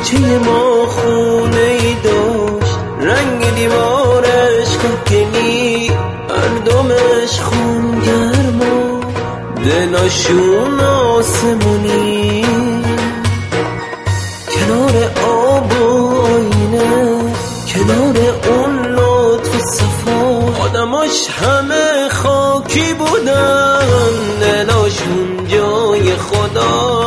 کوچه ما خونه ای داشت، رنگ دیوارش کهکنی، مردمش خونگرم و دلاشون آسمونی. کنار آب و آینه، کنار اون لطف و صفا، آدماش همه خاکی بودن، دلاشون جای خدا.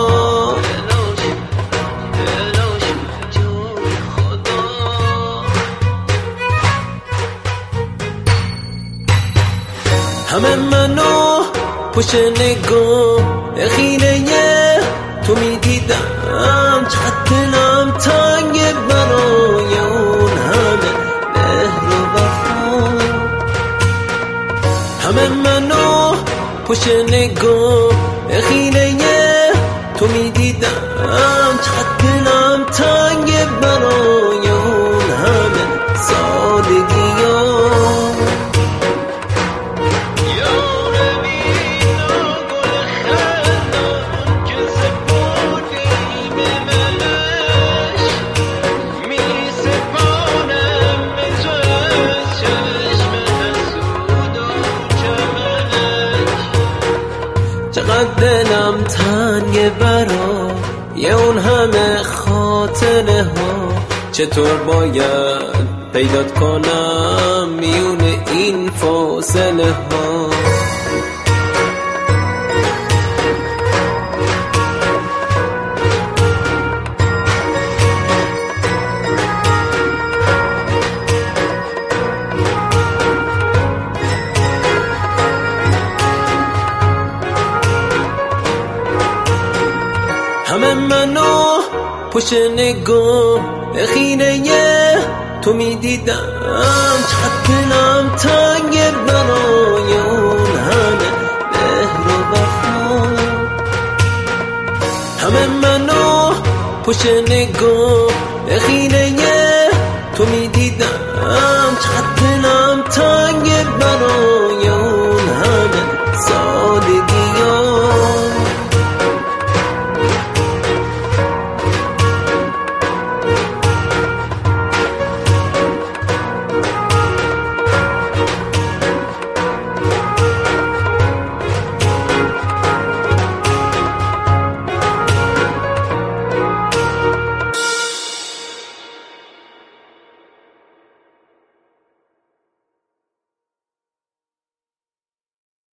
همه منو پشت نگاه خیره تو میدیدم، چقدر دلم تنگ برای اون همه مهر و وفا. همه منو پشت نگاه خیره تو میدیدم، چقدر دلم تنگ برای اون همه سادگی ها. چقدر دلم تنگ برای اون همه خاطره ها، چطور باید پیدات کنم میون این فاصله ها. همه منو پشت نگاه خیره تو میدیدم، چقدر دلم تنگ برای اون همه مهر و وفا. همه منو پشت نگاه خیره